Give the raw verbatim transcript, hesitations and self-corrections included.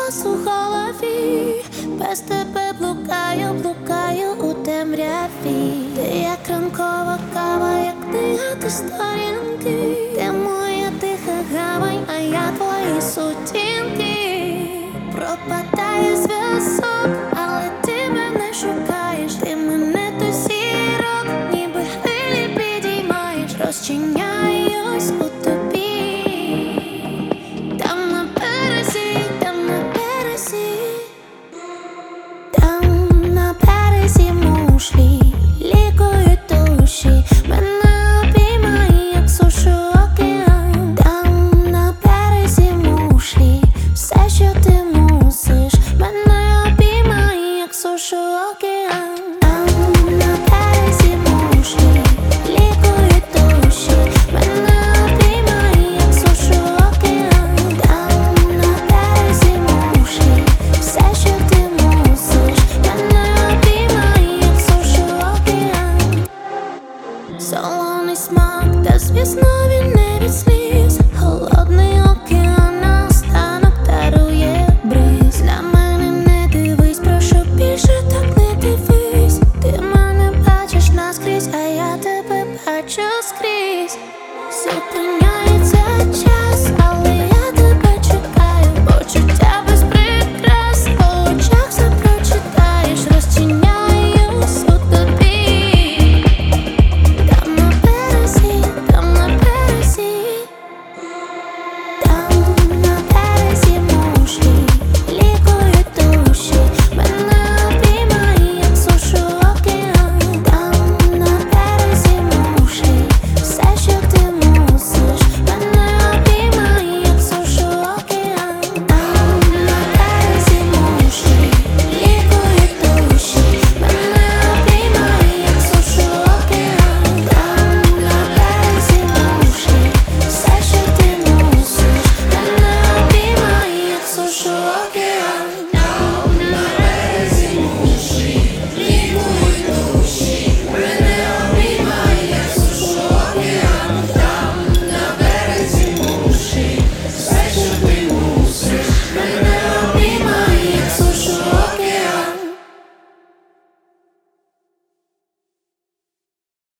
час у голові, без тебе блукаю, блукаю у темряві. Ти як ранкова кава, як книга, ти сторінки. Ти моя тиха гавань, а я твої сутінки. Пропадає зв'язок, але ти мене шукаєш. Ти мене до зірок, ніби хвилі підіймаєш. Розчиняюсь у тобі. Там на березі, там на березі, там на березі мушлі лікують душі. Мене обіймає, як сушу океан. Там на березі мушлі, все, що ти мусиш. Мене обіймає, як сушу океан. Там на березі мушлі лікують душі. Мене обіймає, як сушу океан. Там на березі мушлі, все, що ти мусиш. Мене обіймає, як сушу океан. Солоний смак, та звісно він не від сліз. Холодний океан наостанок дарує бриз. На мене не дивись, прошу більше так не дивись. Ти мене бачиш наскрізь, а я тебе бачу скрізь. Зупиняй